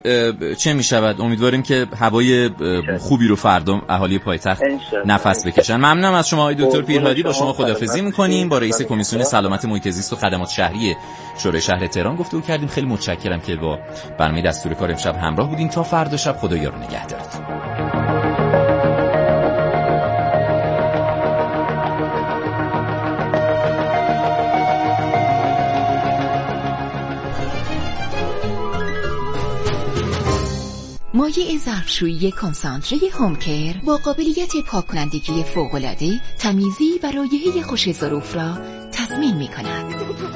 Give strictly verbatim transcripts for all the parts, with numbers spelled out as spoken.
چه می شود؟ امیدواریم که هوای خوبی رو فردا اهالی پایتخت نفس بکشن. ممنونم از شما آقای دکتر پیرهادی. با شما خداحافظی می‌کنیم. با رئیس کمیسیون سلامت محیط زیست و خدمات شهری شورای شهر تهران گفتگو کردیم. خیلی متشکرم که با برنامه دستور کار امشب همراه بودین. تا فردا شب خدا یار و نگهدارتون. مایع ظرفشویی کنسانتره هومکر با قابلیت پاک‌کنندگی فوق‌العاده تمیزی و رایحه خوش ظروف را تضمین می‌کند.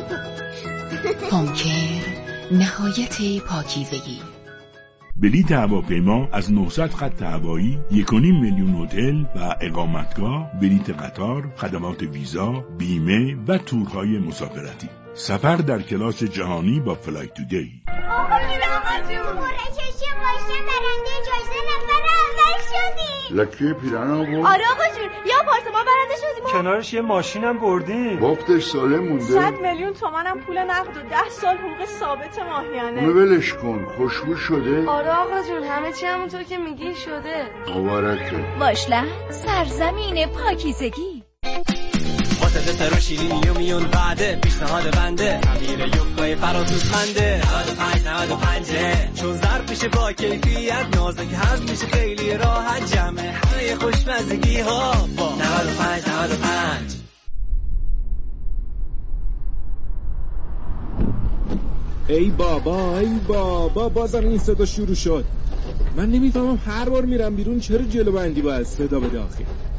هومکر، نهایت پاکیزگی. بلیط هواپیما از نهصد خط هوایی، یک و نیم میلیون هتل و اقامتگاه، بلیط قطار، خدمات ویزا، بیمه و تورهای مسافرتی. سفر در کلاس جهانی با فلای تودی. لکی پیرنا بود؟ آره آقا جون، یا آپارتمان برنده شدیم، کنارش یه ماشینم بردیم، باختش سالم مونده، صد میلیون تومنم پول نقد و ده سال حقوق ثابت ماهیانه. اونو ولش کن، خوشبو شده؟ آره آقا جون، همه چی همونطور که میگی شده. مبارکه. واشلند، سرزمین پاکیزگی. واسه سر و شیرینی و میون بعده پیشنهاد بنده امیر یوفقای فراسوزمنده نود و پنج نود و پنج چون ظرف میشه با کیفیت نازک هضم میشه خیلی راحت جمع همه خوشمزگی ها با نود و پنج نود و پنج. ای بابا ای بابا بازم این صدا شروع شد. من نمیفهمم هر بار میرم بیرون چرا جلو بندی باید صدا بده آخه.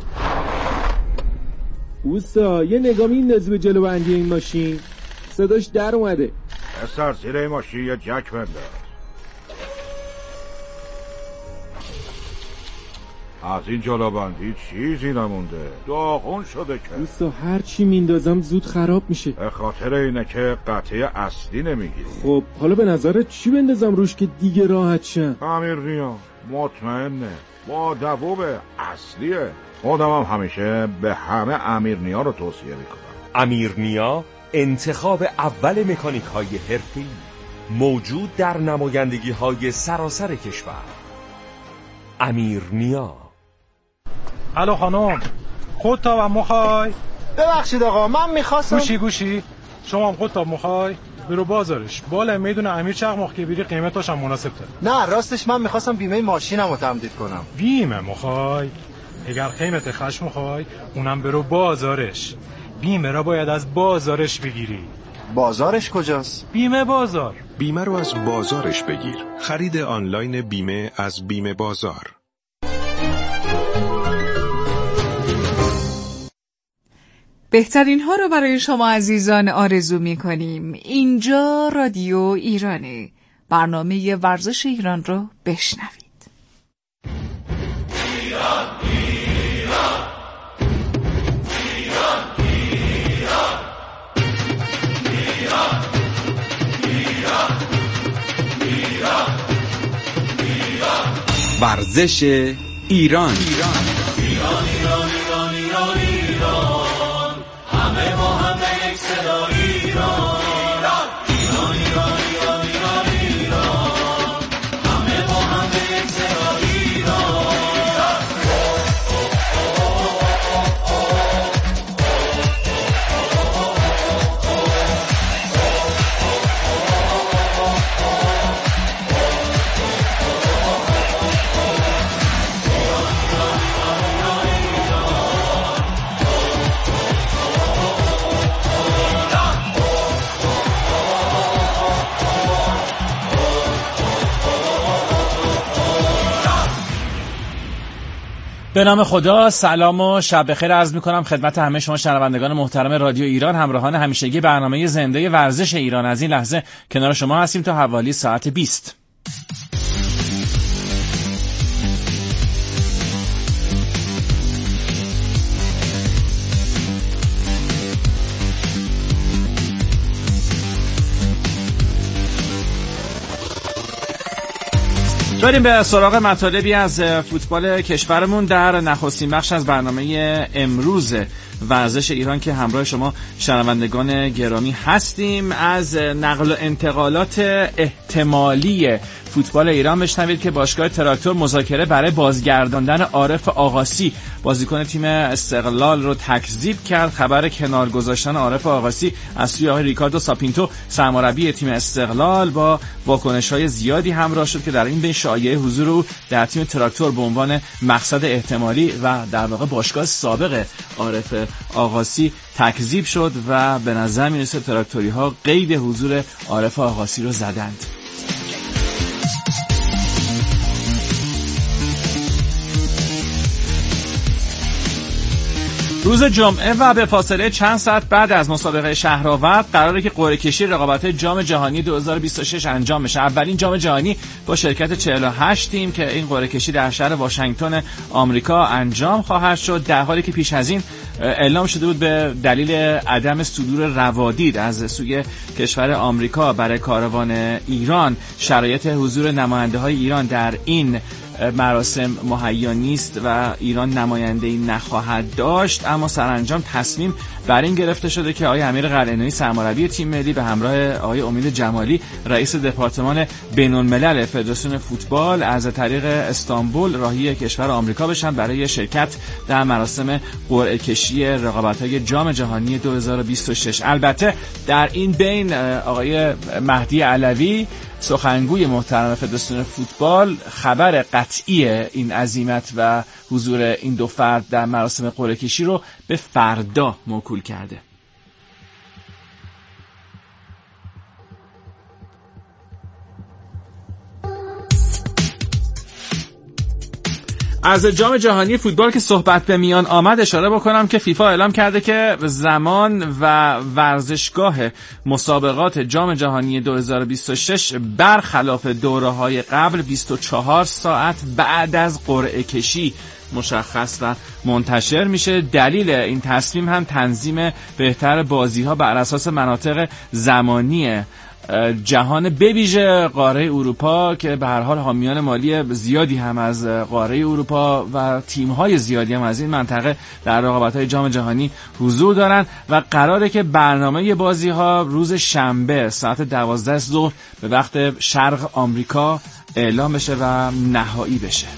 اوستا یه نگاه میندازی به جلو بندی این ماشین، صداش در اومده. اصلا زیر این ماشین یه جک بنداز. از این جلو بندی چیزی نمونده، داغون شده که. اوستا هر چی میندازم زود خراب میشه. به خاطر اینه که قطعه اصلی نمیگیری. خب حالا به نظرت چی بندازم روش که دیگه راحت شم؟ امیر نیا مطمئنه با دووب اصلیه. خودم هم همیشه به همه امیرنیا رو توصیه میکنم. امیرنیا انتخاب اول مکانیک های حرفه‌ای، موجود در نمایندگی های سراسر کشور. امیرنیا. الو خانم، خودتاب هم مخوای؟ ببخشید آقا من میخواستم. گوشی گوشی شما هم خودتاب مخوای؟ برو بازارش بالا میدونه امیر چقدر که بری قیمتاش هم مناسب تره. نه راستش من میخواستم بیمه ماشینم رو تمدید کنم. بیمه مخوای؟ اگر قیمت خشم خواهی اونم برو بازارش. بیمه را باید از بازارش بگیری. بازارش کجاست؟ بیمه بازار. بیمه رو از بازارش بگیر. خرید آنلاین بیمه از بیمه بازار. بهترین ها رو برای شما عزیزان آرزو می کنیم. اینجا رادیو ایرانه. برنامه ورزش ایران رو بشنوید. ایران ایران ایران ایران ایران ایران ایران ورزش ایران ایران ایران ایران ایران ایران ایران همه با همه یک صدا ایران ایران ایران ایران ایران ایران همه با همه یک صدا ایران. به نام خدا، سلام و شب بخیر عرض می‌کنم خدمت همه شما شنوندگان محترم رادیو ایران، همراهان همیشگی برنامه زنده ورزش ایران. از این لحظه کنار شما هستیم تا حوالی ساعت بیست. بریم به سراغ مطالبی از فوتبال کشورمون در نخستین بخش از برنامه امروز ورزش ایران که همراه شما شنوندگان گرامی هستیم. از نقل و انتقالات احتمالی فوتبال ایران بشنوید که باشگاه تراکتور مذاکره برای بازگرداندن عارف آقاسی بازیکن تیم استقلال رو تکذیب کرد. خبر کنار گذاشتن عارف آقاسی از سوی آقای ریکاردو ساپینتو سرمربی تیم استقلال با واکنش‌های زیادی همراه شد که در این بین شایعه حضور او در تیم تراکتور به عنوان مقصد احتمالی و در واقع باشگاه سابق عارف آقاسی تکذیب شد و به نظر میرسه تراکتوری‌ها قید حضور عارف آقاسی رو زدند. روز جمعه و به فاصله چند ساعت بعد از مسابقه شهرآورد قراره که قرعه کشی رقابت جام جهانی دو هزار و بیست و شش انجام بشه. اولین جام جهانی با شرکت چهل و هشت تیم که این قرعه کشی در شهر واشنگتن آمریکا انجام خواهد شد، در حالی که پیش از این اعلام شده بود به دلیل عدم صدور روادید از سوی کشور آمریکا برای کاروان ایران شرایط حضور نماینده‌های ایران در این مراسم مهیا نیست و ایران نماینده‌ای نخواهد داشت، اما سرانجام تصمیم بر این گرفته شده که آقای امیر قلعه‌نویی سرمربی تیم ملی به همراه آقای امید جمالی رئیس دپارتمان بین‌الملل فدراسیون فوتبال از طریق استانبول راهی کشور آمریکا بشن برای شرکت در مراسم قرعه کشی رقابت‌های جام جهانی دو هزار و بیست و شش. البته در این بین آقای مهدی علوی سخنگوی محترم فدراسیون فوتبال خبر قطعی این عزیمت و حضور این دو فرد در مراسم قرعه کشی رو به فردا موکول کرده. از جام جهانی فوتبال که صحبت به میان آمد اشاره بکنم که فیفا اعلام کرده که زمان و ورزشگاه مسابقات جام جهانی دو هزار و بیست و شش برخلاف دوره‌های قبل بیست و چهار ساعت بعد از قرعه کشی مشخص و منتشر میشه. دلیل این تصمیم هم تنظیم بهتر بازی‌ها بر اساس مناطق زمانی جهان به ویژه قاره اروپا که به هر حال حامیان مالی زیادی هم از قاره اروپا و تیم‌های زیادی هم از این منطقه در رقابت‌های جام جهانی حضور دارن و قراره که برنامه بازی‌ها روز شنبه ساعت دوازده ظهر به وقت شرق آمریکا اعلام بشه و نهایی بشه.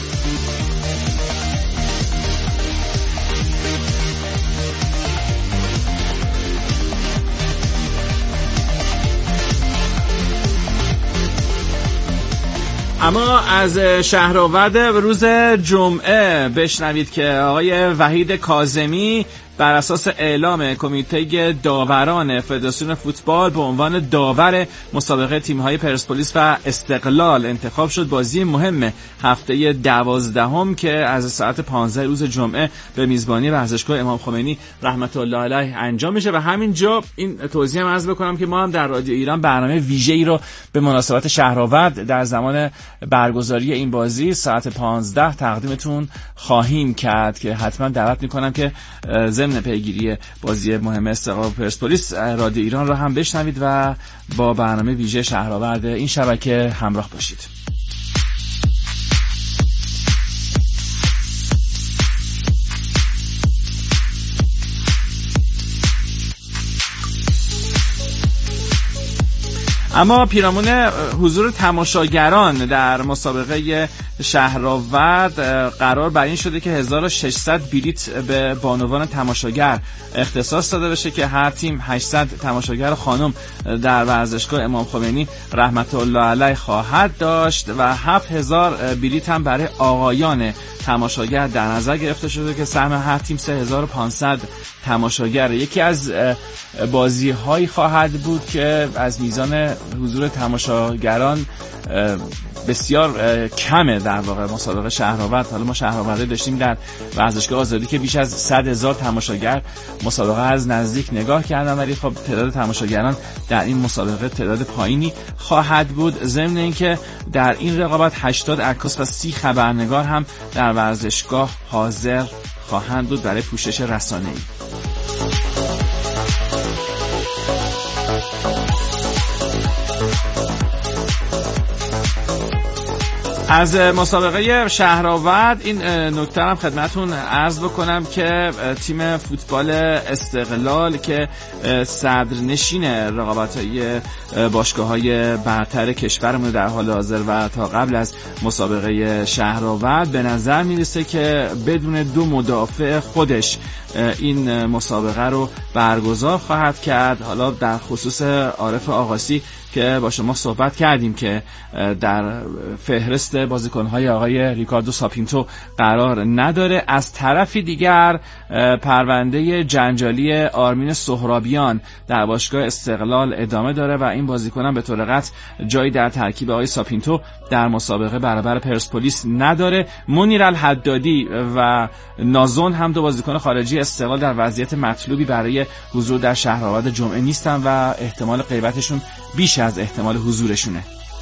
اما از شهرآورد روز جمعه بشنوید که آقای وحید کاظمی بر اساس اعلام کمیته داوران فدراسیون فوتبال به عنوان داور مسابقه تیم‌های پرسپولیس و استقلال انتخاب شد. بازی مهم هفته دوازدهم که از ساعت پانزده روز جمعه به میزبانی ورزشگاه امام خمینی رحمت الله علیه انجام میشه. و همینجا این توضیح هم عرض بکنم که ما هم در رادیو ایران برنامه ویژه‌ای رو به مناسبت شهرآورد در زمان برگزاری این بازی ساعت پانزده تقدیمتون خواهیم کرد که حتما دعوت می‌کنم که ضمن پیگیری بازی مهم استقلال پرسپولیس رادیو ایران را هم بشنوید و با برنامه ویژه شهرآورد این شبکه همراه باشید. اما پیرامون حضور تماشاگران در مسابقه شهرآورد قرار بر این شده که هزار و ششصد بلیت به بانوان تماشاگر اختصاص داده بشه که هر تیم هشتصد تماشاگر خانم در ورزشگاه امام خمینی رحمت الله علیه خواهد داشت و هفت هزار بلیت هم برای آقایان تماشاگر در نظر گرفته شده که سهم هر تیم سه هزار و پانصد تماشاگر. یکی از بازی هایی خواهد بود که از میزان حضور تماشاگران بسیار کمه در واقع مسابقه شهرآورد. حالا ما شهرآورد داشتیم در ورزشگاه آزادی که بیش از صد هزار تماشاگر مسابقه از نزدیک نگاه کردن، ولی خب تعداد تماشاگران در این مسابقه تعداد پایینی خواهد بود. ضمن اینکه در این رقابت هشتاد عکاس و سی خبرنگار هم در ورزشگاه حاضر خواهند بود برای پوشش رسانه‌ای. از مسابقه شهرآورد این نکته هم خدمتون عرض بکنم که تیم فوتبال استقلال که صدرنشین رقابت‌های باشگاه‌های برتر کشورمون در حال حاضر و تا قبل از مسابقه شهرآورد به نظر میرسه که بدون دو مدافع خودش این مسابقه رو برگزار خواهد کرد. حالا در خصوص عارف آقاسی که با شما صحبت کردیم که در فهرست بازیکن‌های آقای ریکاردو ساپینتو قرار نداره. از طرفی دیگر پرونده جنجالی آرمین سهرابیان در باشگاه استقلال ادامه داره و این بازیکن هم به طور قطع جایی در ترکیب آقای ساپینتو در مسابقه برابر پرسپولیس نداره. منیر الحدادی و نازون هم دو بازیکن خارجی استقلال در وضعیت مطلوبی برای حضور در شهرآورد جمعه نیستن و احتمال غیبتشون بیش از احتمال حضورشونه.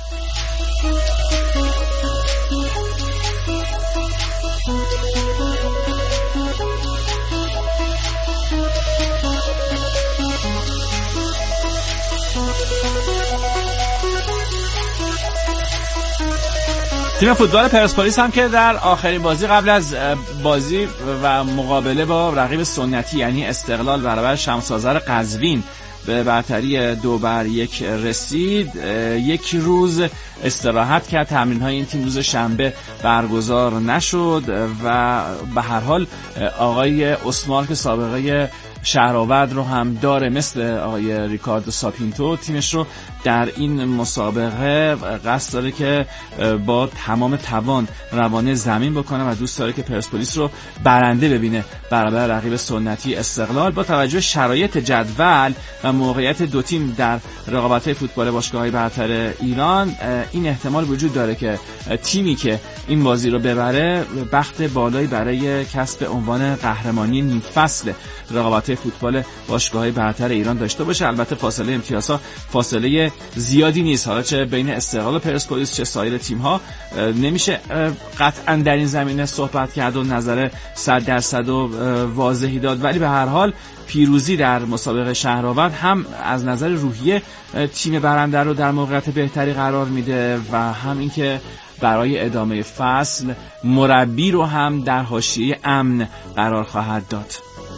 تیم فوتبال پرسپولیس هم که در آخرین بازی قبل از بازی و مقابله با رقیب سنتی یعنی استقلال برابر شمس آذر قزوین به برتری دو بر یک رسید، یک روز استراحت کرد. تمرین‌های این تیم روز شنبه برگزار نشد و به هر حال آقای اسمار که سابقه شهرآورد رو هم داره مثل آقای ریکاردو ساپینتو تیمش رو در این مسابقه قصد داره که با تمام توان روانه زمین بکنه و دوست داره که پرسپولیس رو برنده ببینه برابر رقیب سنتی استقلال. با توجه شرایط جدول و موقعیت دو تیم در رقابت‌های فوتبال باشگاه‌های برتر ایران این احتمال وجود داره که تیمی که این بازی رو ببره بخت بالایی برای کسب عنوان قهرمانی نیم فصل رقابت‌های فوتبال باشگاه‌های برتر ایران داشته باشه. البته فاصله امتیازها فاصله زیادی نیست، حالا چه بین استقلال و پرسپولیس چه سایر تیم‌ها نمیشه قطعاً در این زمینه صحبت کرد و نظر صد درصد و واضحی داد، ولی به هر حال پیروزی در مسابقه شهرآورد هم از نظر روحیه تیم برنده رو در موقعیت بهتری قرار میده و هم اینکه برای ادامه فصل مربی رو هم در حاشیه امن قرار خواهد داد.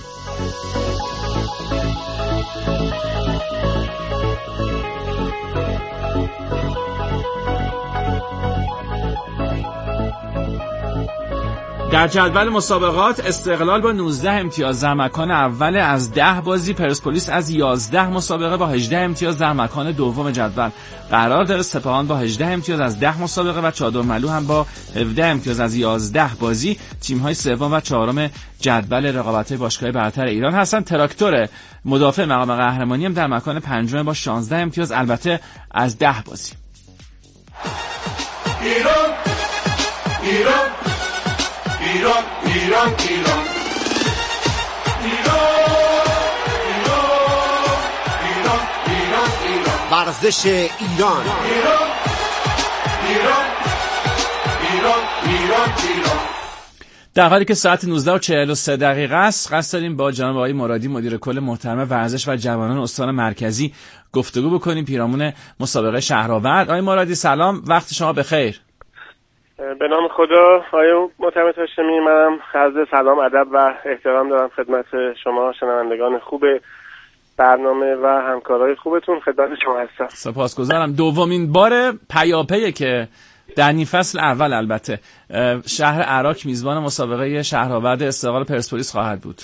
در جدول مسابقات استقلال با نوزده امتیاز در مکان اول از ده بازی، پرسپولیس از یازده مسابقه با هجده امتیاز در مکان دوم جدول قرار داره. سپاهان با هجده امتیاز از ده مسابقه و چادرملو هم با هفده امتیاز از یازده بازی تیم‌های سوم و چهارم جدول رقابت‌های باشگاه‌های برتر ایران هستن. تراکتور مدافع مقام قهرمانی هم در مکان پنجم با شانزده امتیاز، البته از ده بازی. ایران ایران ایران ایران ایران ایران ایران ایران ورزش ایران ایران ایران ایران ایران ایران. در حالی که ساعت نوزده و چهل و سه دقیقه است، قصد داریم با جناب آقای مرادی مدیر کل محترم ورزش و جوانان استان مرکزی گفتگو بکنیم پیرامون مسابقه شهرآورد. آقای مرادی سلام، وقت شما بخیر. به نام خدا. آقای محترم هاشمی، منم عرض سلام ادب و احترام دارم خدمت شما شنوندگان خوب برنامه و همکارای خوبتون. خدمت شما هستم. سپاسگزارم. دومین بار پیاپیه که در نیم فصل اول البته شهر عراق میزبان مسابقه شهرآورد استقلال پرسپولیس خواهد بود.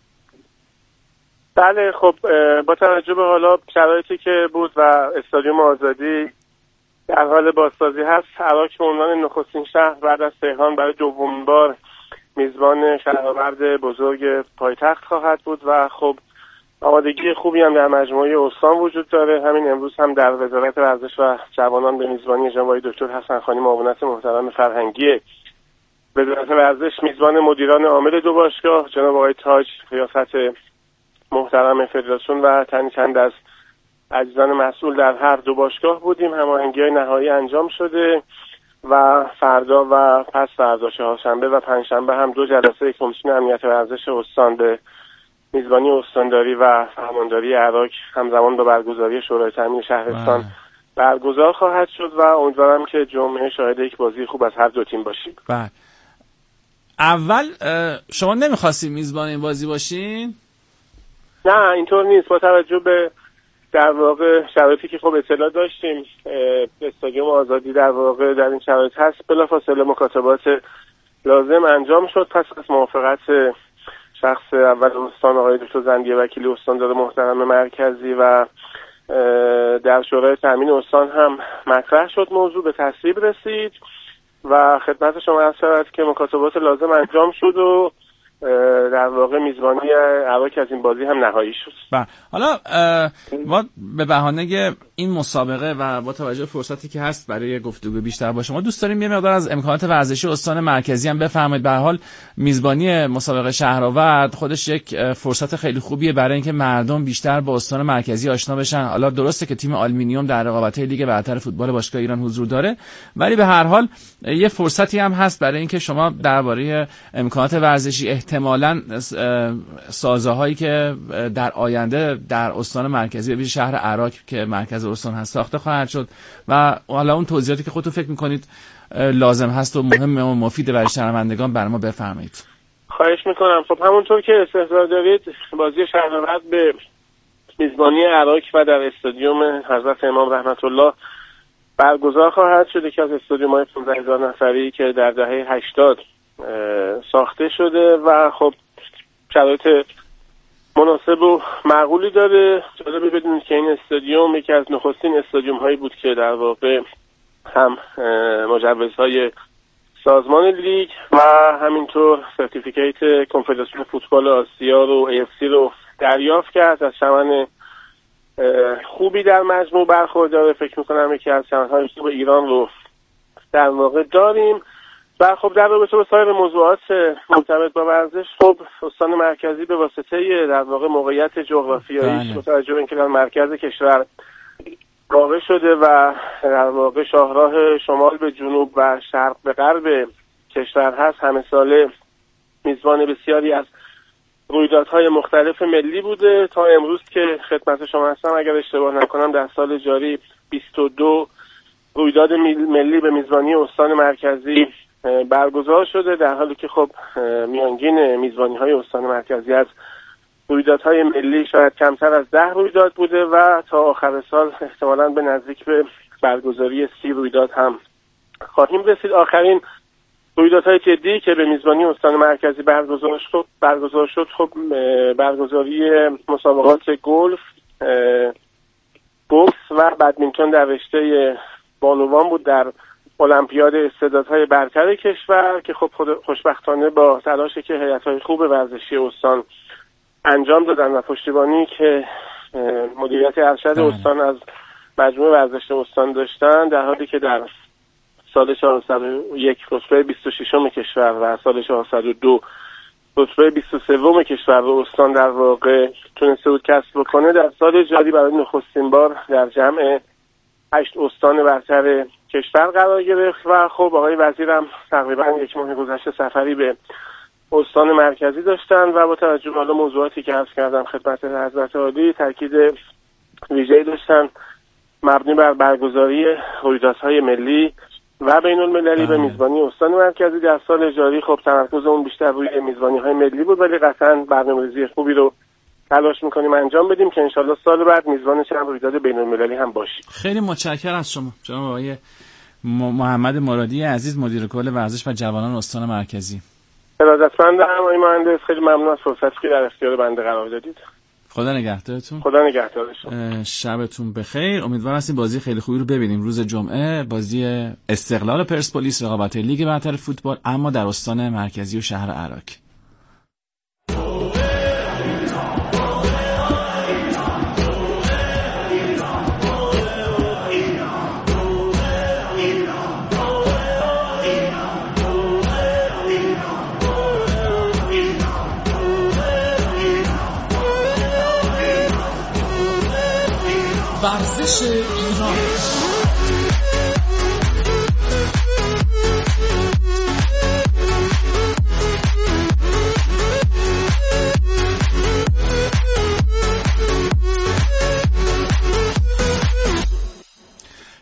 بله، خب با توجه به حالا شرایطی که بود و استادیوم آزادی در حال بازسازی هست، عراق به عنوان نخستین شهر بعد از تهران برای دومین بار میزبان شهرآورد بزرگ پایتخت خواهد بود و خب آمادگی خوبی هم در مجموعه استان وجود داره. همین امروز هم در وزارت ورزش و جوانان به میزبانی جناب دکتر حسن خانی معاونت محترم فرهنگی وزارت ورزش میزبان مدیران عامل دو باشگاه جناب آقای تاج ریاست محترم فدراسیون و تن چند از عزیزان مسئول در هر دو باشگاه بودیم. هماهنگی‌های نهایی انجام شده و فردا و پس فردا چهارشنبه و پنجشنبه هم دو جلسه کمیسیون امنیت ورزش استان به میزبانی استانداری و فرمانداری عراق همزمان با برگزاری شورای تامین شهرستان برگزار خواهد شد و امیدوارم که جمعه شاهد یک بازی خوب از هر دو تیم باشیم. بله. اول شما نمیخواستید میزبان این بازی باشین؟ نه اینطور نیست. با توجه به در واقع شرایطی که خب اطلاع داشتیم استادیوم آزادی در واقع در این شرایط هست، بلافاصله مکاتبات لازم انجام شد. پس از موافقت شخص اول استان آقای دکتر زندیه وکیلی استاندار محترم مرکزی و در شورای تامین استان هم مطرح شد، موضوع به تصویب رسید و خدمت شما عرض شود که مکاتبات لازم انجام شد و در واقع میزبانی اراک از این بازی هم نهایی شد. بله. حالا ما به بهانه این مسابقه و با توجه فرصتی که هست برای گفتگو بیشتر با شما دوست داریم یه مقدار از امکانات ورزشی استان مرکزی هم بفرمایید. به هر حال میزبانی مسابقه شهرآورد خودش یک فرصت خیلی خوبیه برای اینکه مردم بیشتر با استان مرکزی آشنا بشن. حالا درسته که تیم آلومینیوم در رقابت‌های لیگ برتر فوتبال باشگاه ایران حضور داره، ولی به هر حال یه فرصتی هم هست برای اینکه شما درباره امکانات ورزشی احتمالاً سازه‌هایی که در آینده در استان مرکزی به شهر عراق که مرکز استان هست ساخته خواهد شد و حالا اون توضیحاتی که خودتون فکر می‌کنید لازم هست و مهمه و مفیده برای شنوندگان برای ما بفرمایید. خواهش میکنم. خب همونطور که استحضار دارید بازی شهرآورد به میزبانی عراق و در استادیوم حضرت امام رحمت الله برگزار خواهد شد، که از استادیوم‌های پانزده هزار نفری که در دهه هشتاد ساخته شده و خب شرایط مناسب و معقولی داره. جالبه بدونید که این استادیوم یکی از نخستین استادیوم هایی بود که در واقع هم مجوزهای سازمان لیگ و همینطور سرتیفیکیت کنفدراسیون فوتبال آسیا رو ای اف سی رو دریافت کرد. از چمن خوبی در مجموع برخورداره. فکر میکنم یکی از چمن‌های خوب ایران رو در واقع داریم. و خب در رابطه با سایر موضوعات مرتبط با ورزش، خب استان مرکزی به واسطه در واقع موقعیت جغرافیایی با توجه به اینکه در مرکز کشور واقع شده و در واقع شاهراه شمال به جنوب و شرق به غرب کشور هست، همه ساله میزبان بسیاری از رویدادهای مختلف ملی بوده. تا امروز که خدمت شما هستم اگر اشتباه نکنم در سال جاری بیست و دو رویداد ملی به میزبانی استان مرکزی برگزار شده، در حالی که خب میانگین میزبانی های استان مرکزی از رویدادهای ملی شاید کمتر از ده رویداد بوده و تا آخر سال احتمالاً به نزدیک به برگزاری سی رویداد هم خواهیم رسید. آخرین رویدادهای جدی که به میزبانی استان مرکزی برگزار شد برگزار شد خب برگزاری مسابقات گلف، بوکس و بدمینتون در رشته بانوان بود در المپیاد استعدادهای برتر کشور، که خب خوشبختانه با تلاشی که هیئت‌های خوب ورزشی استان انجام دادن و پشتیبانی که مدیریت ارشد استان از مجموعه ورزش استان داشتن، در حالی که در سال چهارصد و یک رتبه بیست و ششم کشور و سال چهارصد و دو رتبه بیست و سوم کشور رو استان در واقع تونسته بود کسب بکنه، در سال جاری برای نخستین بار در جمع هشت استان برتر کشور قرار گرفت و خب آقای وزیرم تقریبا یک ماه گذشته سفری به استان مرکزی داشتن و با توجه به حالا موضوعاتی که عرض کردم خدمت حضرت عالی تاکید ویژه‌ای داشتن مبنی بر برگزاری رویدادهای ملی و بین المللی به میزبانی استان مرکزی در سال جاری. خب تمرکز اون بیشتر روی میزبانی‌های ملی بود، ولی قطعاً برنامه‌ریزی خوبی رو تلاش میکنیم انجام بدیم که انشالله سال بعد میزبان چند رویداد بین المللی هم باشیم. خیلی متشکرم از شما جناب آقای محمد مرادی عزیز، مدیر کل ورزش و جوانان استان مرکزی. ارادتمندم آقای مهندس، خیلی ممنون از فرصتی که در اختیار بنده قرار دادید. خدا نگهدارتون. خدا نگهدار شما. شبتون بخیر. امیدوارم هستیم بازی خیلی خوبی رو ببینیم روز جمعه، بازی استقلال پرسپولیس رقابت لیگ برتر فوتبال اما در استان مرکزی و شهر عراق. ورزش ایران.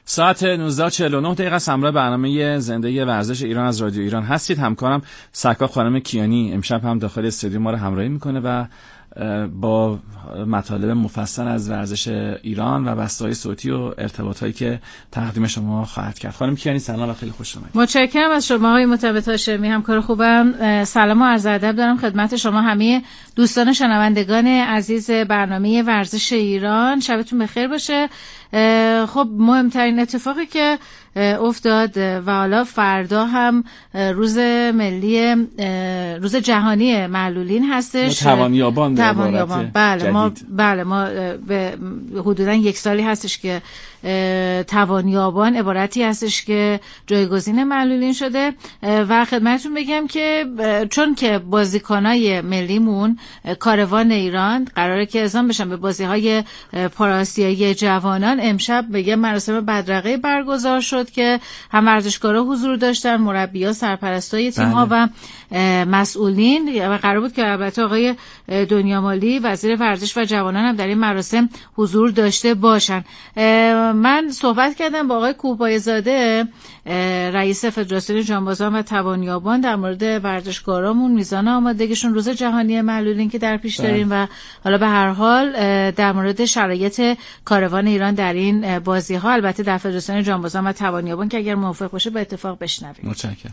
ساعت نوزده و چهل و نه دقیقه همراه برنامه زنده ورزش ایران از رادیو ایران هستید. همکارم سرکار خانم کیانی امشب هم داخل استودیو ما رو همراهی میکنه و با مطالب مفصل از ورزش ایران و بسته‌های صوتی و ارتباطاتی که تقدیم شما خواهد کرد. خانم کیانی سلام و خیلی خوش اومدید. متشکرم از شما آقای مرتضی هاشمی، همکار خوبم. سلام و عرض ادب دارم خدمت شما همه دوستان شنوندگان عزیز برنامه ورزش ایران. شبتون بخیر باشه. خب مهمترین اتفاقی که افتاد و حالا فردا هم روز ملی روز جهانی معلولین هستش. توانیابان توانیابان بله ما بله ما به حدودا یک سالی هستش که توانیابان عبارتی هستش که جایگزین معلولین شده و خدمتتون بگم که چون که بازیکنای ملیمون کاروان ایران قراره که اعزام بشن به بازی‌های پاراسیایی جوانان، امشب به یه مراسم بدرقه برگزار شد که هم ورزشکارا حضور داشتن، مربی‌ها، سرپرستای تیم‌ها و مسئولین و قرار بود که البته آقای دنیامالی وزیر ورزش و جوانان هم در این مراسم حضور داشته باشن. من صحبت کردم با آقای کوهپایه‌زاده رئیس فدراسیون جانبازان و توانیابان در مورد ورزشکارامون، میزان آمادگیشون، روز جهانی معلولین که در پیش داریم و حالا به هر حال در مورد شرایط کاروان ایران در این بازی‌ها، البته در فدراسیون جانبازان و توانیابان که اگر موافق باشه با اتفاق بشنویم. متشکرم.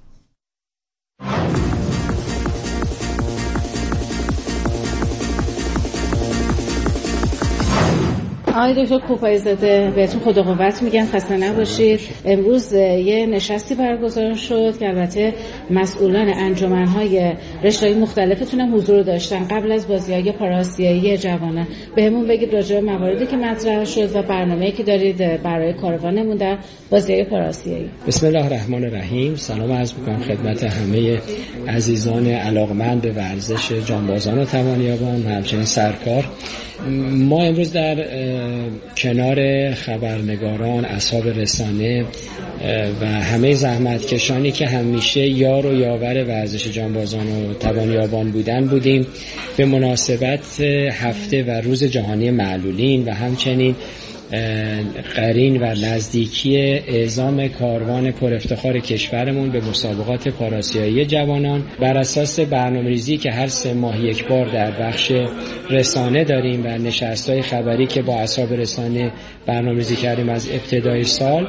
آقای دکتر کوهپایه‌زاده بهتون خدا قوت میگم، خسته نباشید. امروز یه نشستی برگزار شد که البته مسئولان انجمن‌های رشته‌های مختلفتون هم حضور داشتن قبل از بازی‌های پاراسیایی جوانان. بهمون بگید راجع به مواردی که مطرح شد و برنامه‌ای که دارید برای کاروانمون در بازی‌های پاراسیایی. بسم الله الرحمن الرحیم. سلام عرض می‌کنم خدمت همه عزیزان علاقمند به ورزش جانبازان و توانیابان و همچنین سرکار. ما امروز در کنار خبرنگاران، اصحاب رسانه و همه زحمتکشانی که همیشه یار و یاور ورزش جانبازان و توانیابان بودن بودیم به مناسبت هفته و روز جهانی معلولین و همچنین قرین و نزدیکی اعزام کاروان پر افتخار کشورمون به مسابقات پاراسیایی جوانان بر اساس برنامه‌ریزی که هر سه ماه یک بار در بخش رسانه داریم و نشست‌های خبری که با اصحاب رسانه برنامه‌ریزی کردیم از ابتدای سال،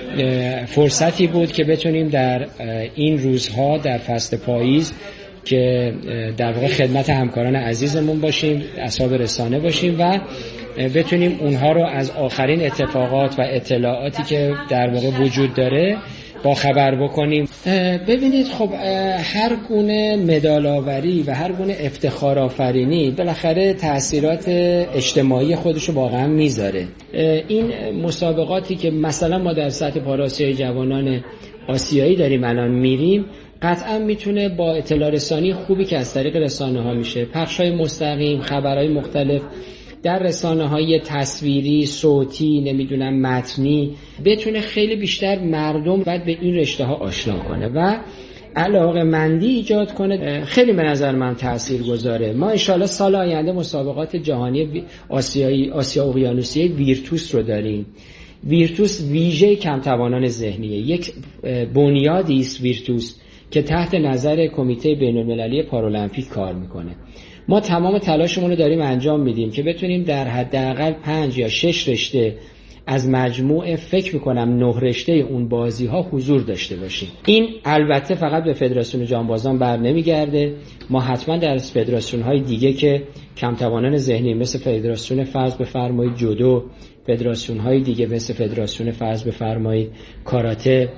فرصتی بود که بتونیم در این روزها در فصل پاییز که در واقع خدمت همکاران عزیزمون باشیم، اصحاب رسانه باشیم و بتونیم اونها رو از آخرین اتفاقات و اطلاعاتی که در واقع وجود داره با خبر بکنیم. ببینید خب هر گونه مدال آوری و هر گونه افتخار آفرینی بالاخره تأثیرات اجتماعی خودشو واقعا میذاره. این مسابقاتی که مثلا ما در سطح پاراسیای جوانان آسیایی داریم الان میریم، قطعا میتونه با اطلاع رسانی خوبی که از طریق رسانه ها میشه، پخشای مستقیم، خبرهای مختلف در رسانه های تصویری، صوتی، نمیدونم متنی، بتونه خیلی بیشتر مردم بعد به این رشته ها آشنا کنه و علاقه مندی ایجاد کنه. خیلی به نظر من تأثیر گذاره. ما انشالله سال آینده مسابقات جهانی آسیایی آسیا اقیانوسیه ویرتوس رو داریم. ویرتوس ویژه کم توانان ذهنیه، یک بنیادی است ویرتوس که تحت نظر کمیته بین‌المللی پارالمپیک کار میکنه. ما تمام تلاشمون رو داریم انجام میدیم که بتونیم در حداقل پنج یا شش رشته از مجموع فکر میکنم نه رشته اون بازی ها حضور داشته باشیم. این البته فقط به فدراسیون جانبازان بر نمیگرده، ما حتما در فدراسیون های دیگه که کم توانان ذهنی مثل فدراسیون فرض بفرمایید جودو، فدراسیون های دیگه مثل فدراسیون فرض بفرمایید کاراته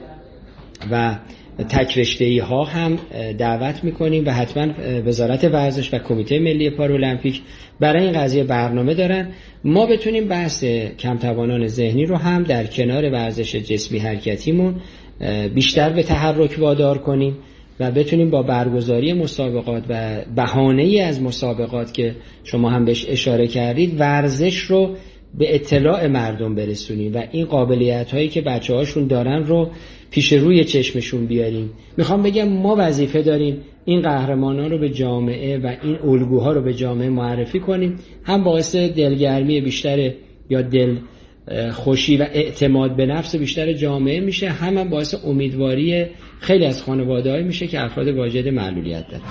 و تک رشته‌ای ها هم دعوت میکنیم و حتما وزارت ورزش و کمیته ملی پارالمپیک برای این قضیه برنامه دارن. ما بتونیم بحث کم توانان ذهنی رو هم در کنار ورزش جسمی حرکتیمون بیشتر به تحرک وادار کنیم و بتونیم با برگزاری مسابقات و بهانه‌ای از مسابقات که شما هم بهش اشاره کردید ورزش رو به اطلاع مردم برسونیم و این قابلیت هایی که بچه هاشون دارن رو پیش روی چشمشون بیاریم. میخوام بگم ما وظیفه داریم این قهرمانان رو به جامعه و این الگوها رو به جامعه معرفی کنیم، هم باعث دلگرمی بیشتر یا دل خوشی و اعتماد به نفس بیشتر جامعه میشه، هم, هم باعث امیدواری خیلی از خانواده‌ها میشه که افراد واجد معلولیت دارن.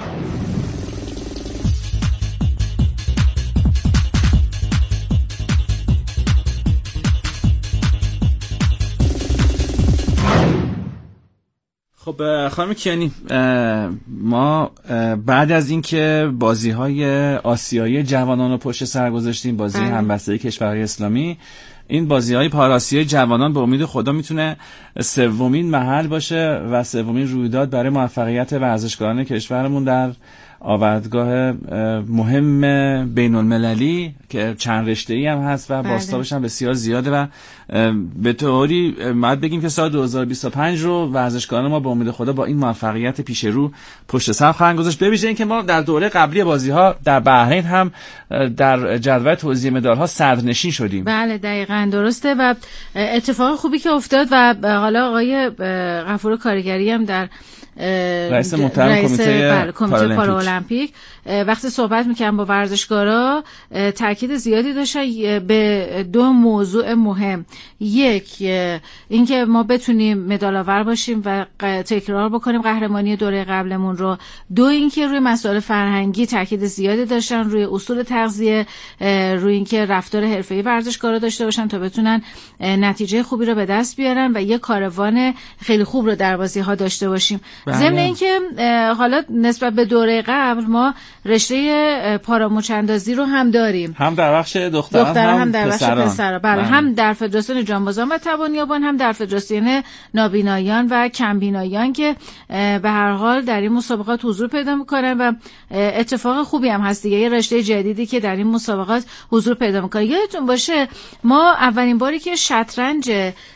خب خانم کیانی، ما بعد از اینکه بازی‌های آسیایی جوانان رو پشت سر گذاشتیم، بازی همبستگی کشورهای اسلامی، این بازی‌های پاراسیای جوانان به امید خدا میتونه سومین محل باشه و سومین رویداد برای موفقیت ورزشکاران کشورمون در آوردگاه مهم بین المللی که چند رشته‌ای هم هست و بازتابش هم بسیار زیاده و به طوری باید بگیم که سال دو هزار و بیست و پنج رو ورزشکاران ما به امید خدا با این موفقیت پیش رو پشت سر خواهند گذاشت. به ویژه اینکه ما در دوره قبلی بازی‌ها در بحرین هم در جدول توزیع مدال‌ها صدرنشین شدیم. بله دقیقاً درسته و اتفاق خوبی که افتاد و حالا آقای غفور کارگری هم در رئیس محترم کمیته کمیته پارالمپیک وقتی صحبت میکنم با ورزشکارا تاکید زیادی داشتن به دو موضوع مهم. یک اینکه ما بتونیم مدال آور باشیم و تکرار بکنیم قهرمانی دوره قبلمون رو. دو اینکه روی مسائل فرهنگی تاکید زیادی داشتن، روی اصول تغذیه، روی اینکه رفتار حرفه‌ای ورزشکارا داشته باشن تا بتونن نتیجه خوبی رو به دست بیارن و یک کاروان خیلی خوب رو در بازی‌ها داشته باشیم. ضمن اینکه حالا نسبت به دوره قبل ما رشته پاراموچ اندازی رو هم داریم، هم در بخش دختران دختر هم, هم در بخش پسران. بله، هم در فدراسیون جانبازان و توانیابان، هم در فدراسیون نابینایان و کمبینایان که به هر حال در این مسابقات حضور پیدا میکنن و اتفاق خوبی هم هست دیگه، یه رشته جدیدی که در این مسابقات حضور پیدا میکنه. یادتون باشه ما اولین باری که شطرنج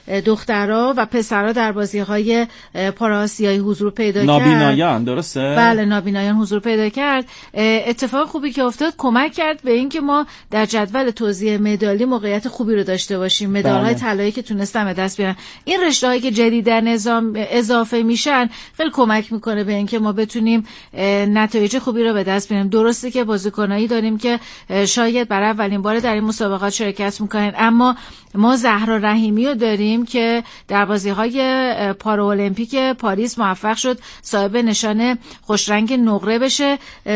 دخترها و پسرها در بازی‌های پاراسیایی حضور پیدا کرد، نابینایان درسته؟ بله نابینایان حضور پیدا کرد. اتفاق خوبی که افتاد کمک کرد به اینکه ما در جدول توزیع مدالی موقعیت خوبی رو داشته باشیم، مدال‌های طلایی که تونستن به دست بیارن. این رشته‌هایی که جدیدن نظام اضافه میشن خیلی کمک میکنه به اینکه ما بتونیم نتایج خوبی رو به دست بیاریم. درسته که بازیکنایی داریم که شاید برای اولین بار در این مسابقات شرکت میکنن، اما ما زهرا رحیمی رو داریم که در بازی‌های پارالمپیک پاریس موفق شد صاحب نشان خوشرنگ نقره بشه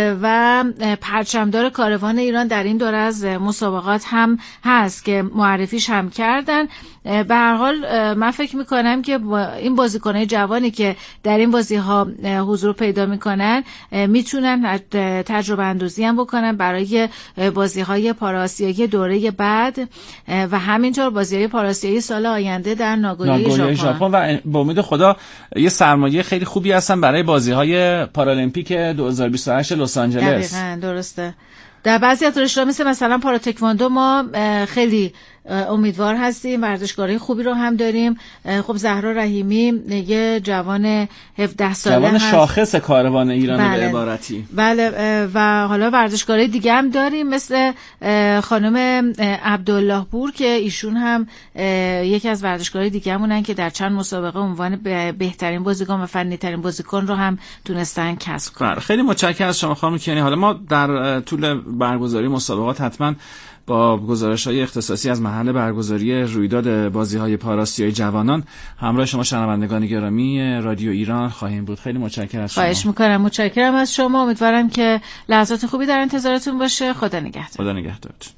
و پرچمدار کاروان ایران در این دوره از مسابقات هم هست که معرفیش هم کردن. به هر حال من فکر میکنم که این بازیکن‌های جوانی که در این بازی‌ها حضور پیدا میکنن میتونن تجربه اندوزی هم بکنن برای بازی‌های پاراسیایی دوره بعد و همینطور بازی‌های پاراسیایی سال آینده در ناگویا ژاپن و با امید خدا یه سرمایه خیلی خوبی هستن برای بازی‌های پارالمپیک دو هزار و بیست و هشت لس آنجلس. دقیقاً درسته. در بعضی از رشته‌ها مثل مثلا پاراتکواندو ما خیلی امیدوار هستیم، ورزشکارای خوبی رو هم داریم. خب زهرا رحیمی یه جوان هفده ساله جوان هست، شاخص کاروان ایران بله. به عبارتی. بله و حالا ورزشکارای دیگه هم داریم مثل خانم عبدالله پور که ایشون هم یکی از ورزشکارای دیگه همونن که در چند مسابقه عنوان بهترین بازیکن و فنی ترین بازیکن رو هم تونستن کسب کنن. خیلی متشکرم از شما خانم کیانی. حالا ما در طول برگزاری مسابقات حتما با گزارش‌های اختصاصی از محل برگزاری رویداد بازی‌های پاراسیایی جوانان همراه شما شنوندگان گرامی رادیو ایران خواهیم بود. خیلی متشکرم از شما. خواهش می‌کنم. متشکرم از شما. امیدوارم که لحظات خوبی در انتظارتون باشه. خدا نگهدار. خدا نگهدارتون.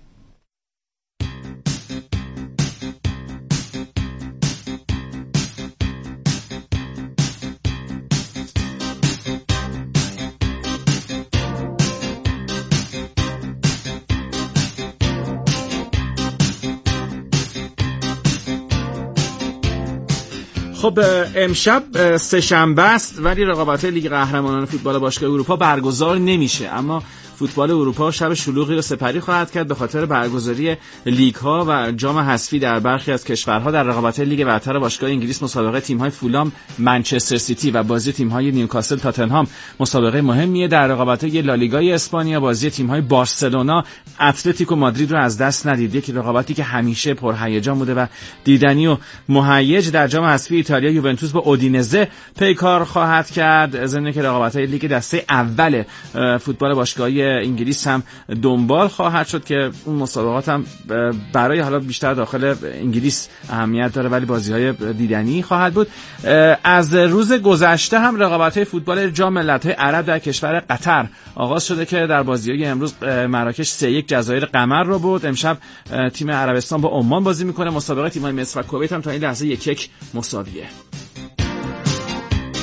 خب امشب سه شنبه است ولی رقابت لیگ قهرمانان فوتبال باشگاه اروپا برگزار نمیشه، اما فوتبال اروپا شب شلوغی را سپری خواهد کرد به خاطر برگزاری لیگ ها و جام حذفی در برخی از کشورها. در رقابت لیگ برتر باشگاه انگلیس مسابقه تیم های فولام، منچستر سیتی و بازی تیم های نیوکاسل تاتنهام مسابقه مهمیه. در رقابت لالیگای اسپانیا بازی تیم های بارسلونا اتلتیکو مادرید رو از دست ندید، یک رقابتی که همیشه پرهیجان بوده و دیدنی و مهیج. در جام حذفی ایتالیا یوونتوس با اودینزه پیکار خواهد کرد، ضمن که رقابت لیگ دسته اول فوتبال باشگاه انگلیس هم دنبال خواهد شد که اون مسابقات هم برای حالا بیشتر داخل انگلیس اهمیت داره ولی بازی‌های دیدنی خواهد بود. از روز گذشته هم رقابت‌های فوتبال جام ملت‌های عرب در کشور قطر آغاز شده که در بازی‌های امروز مراکش سه یک جزایر قمر رو برد. امشب تیم عربستان با عمان بازی می‌کنه. مسابقه تیم‌های مصر و کویت هم تا این لحظه یک یک مساویه.